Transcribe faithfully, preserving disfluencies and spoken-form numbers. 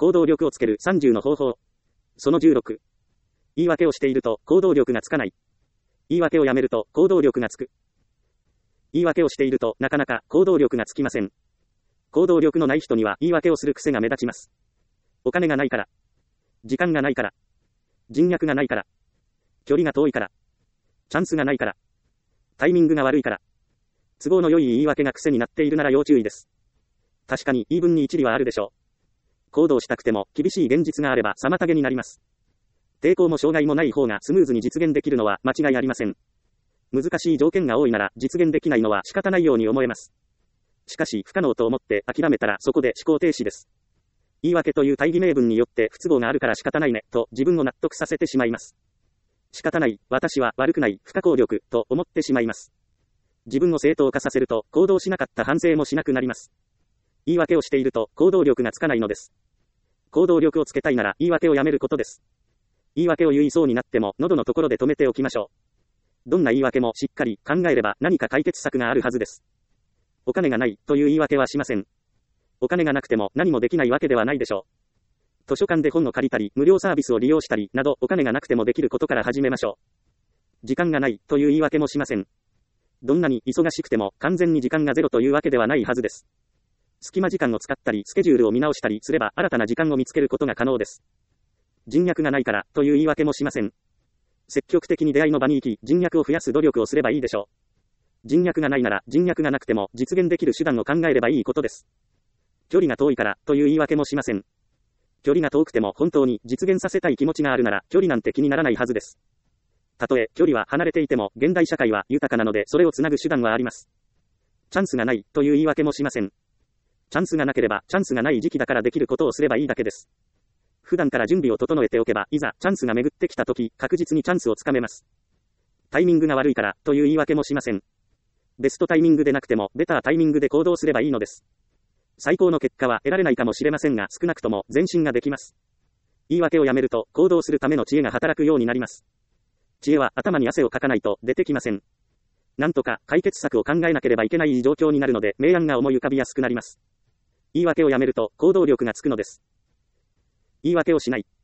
行動力をつけるさんじゅうの方法。そのじゅうろく。言い訳をしていると行動力がつかない。言い訳をやめると行動力がつく。言い訳をしているとなかなか行動力がつきません。行動力のない人には言い訳をする癖が目立ちます。お金がないから。時間がないから。人脈がないから。距離が遠いから。チャンスがないから。タイミングが悪いから。都合の良い言い訳が癖になっているなら要注意です。確かに言い分に一理はあるでしょう。行動したくても厳しい現実があれば妨げになります。抵抗も障害もない方がスムーズに実現できるのは間違いありません。難しい条件が多いなら実現できないのは仕方ないように思えます。しかし不可能と思って諦めたらそこで思考停止です。言い訳という大義名分によって不都合があるから仕方ないねと自分を納得させてしまいます。仕方ない、私は悪くない、不可抗力と思ってしまいます。自分を正当化させると行動しなかった反省もしなくなります。言い訳をしていると行動力がつかないのです。行動力をつけたいなら言い訳をやめることです。言い訳を言いそうになっても喉のところで止めておきましょう。どんな言い訳もしっかり考えれば何か解決策があるはずです。お金がないという言い訳はしません。お金がなくても何もできないわけではないでしょう。図書館で本を借りたり、無料サービスを利用したりなどお金がなくてもできることから始めましょう。時間がないという言い訳もしません。どんなに忙しくても完全に時間がゼロというわけではないはずです。隙間時間を使ったりスケジュールを見直したりすれば新たな時間を見つけることが可能です。人脈がないからという言い訳もしません。積極的に出会いの場に行き人脈を増やす努力をすればいいでしょう。人脈がないなら人脈がなくても実現できる手段を考えればいいことです。距離が遠いからという言い訳もしません。距離が遠くても本当に実現させたい気持ちがあるなら距離なんて気にならないはずです。たとえ距離は離れていても現代社会は豊かなのでそれをつなぐ手段はあります。チャンスがないという言い訳もしません。チャンスがなければチャンスがない時期だからできることをすればいいだけです。普段から準備を整えておけばいざチャンスが巡ってきたとき確実にチャンスをつかめます。タイミングが悪いからという言い訳もしません。ベストタイミングでなくてもベタータイミングで行動すればいいのです。最高の結果は得られないかもしれませんが少なくとも前進ができます。言い訳をやめると行動するための知恵が働くようになります。知恵は頭に汗をかかないと出てきません。なんとか解決策を考えなければいけない状況になるので明暗が思い浮かびやすくなります。言い訳をやめると行動力がつくのです。言い訳をしない。